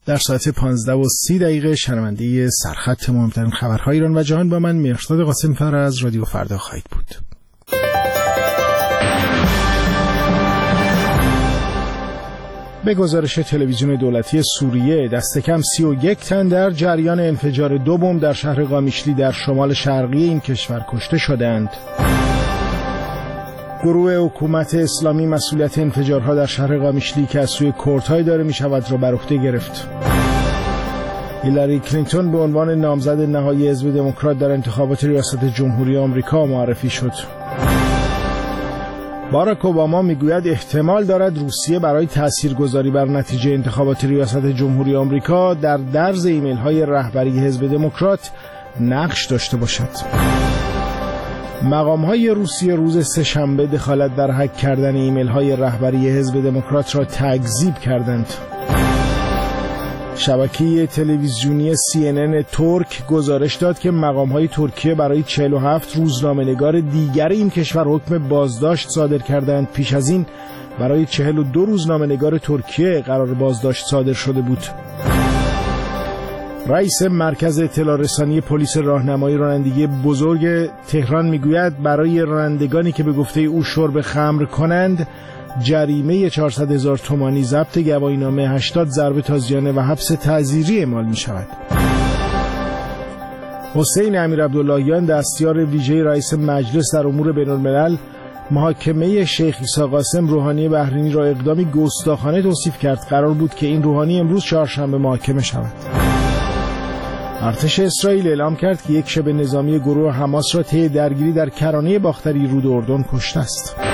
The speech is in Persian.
در ساعت 15:30 شنونده سرخط مهمترین خبرهای ایران و جهان با من مهرداد قاسم‌فر از رادیو فردا خواهید بود. به گزارش تلویزیون دولتی سوریه دست کم 31 تن در جریان انفجار 2 بمب در شهر قامیشلی در شمال شرقی این کشور کشته شدند. گروه حکومت اسلامی مسئولیت انفجارها در شهر قامیشلی که از سوی کردهای داره می شود را بر عهده گرفت. هیلاری کلینتون به عنوان نامزد نهایی حزب دموکرات در انتخابات ریاست جمهوری آمریکا معرفی شد. باراک اوباما میگوید احتمال دارد روسیه برای تاثیرگذاری بر نتیجه انتخابات ریاست جمهوری آمریکا در درز ایمیل‌های رهبری حزب دموکرات نقش داشته باشد. مقام‌های روسیه روز سه‌شنبه دخالت در هک کردن ایمیل‌های رهبری حزب دموکرات را تکذیب کردند. شبکه تلویزیونی CNN ترک گزارش داد که مقام‌های ترکیه برای 47 روزنامه‌نگار دیگر این کشور حکم بازداشت صادر کردند. پیش از این برای 42 روزنامه‌نگار ترکیه قرار بازداشت صادر شده بود. رئیس مرکز اطلاع رسانی پلیس راهنمایی رانندگی بزرگ تهران میگوید برای رانندگانی که به گفته او شرب خمر کنند جریمه 400,000 تومانی، ضبط گواهینامه، 80 ضربه تازیانه و حبس تعزیری اعمال می شود. حسین امیرعبداللهیان دستیار ویژه رئیس مجلس در امور بین الملل محاکمه شیخ عیسی قاسم روحانی بحرینی را اقدامی گستاخانه توصیف کرد. قرار بود که این روحانی امروز چهارشنبه محاکمه شود. ارتش اسرائیل اعلام کرد که یک شبه نظامی گروه حماس را طی درگیری در کرانه باختری رود اردن کشته است.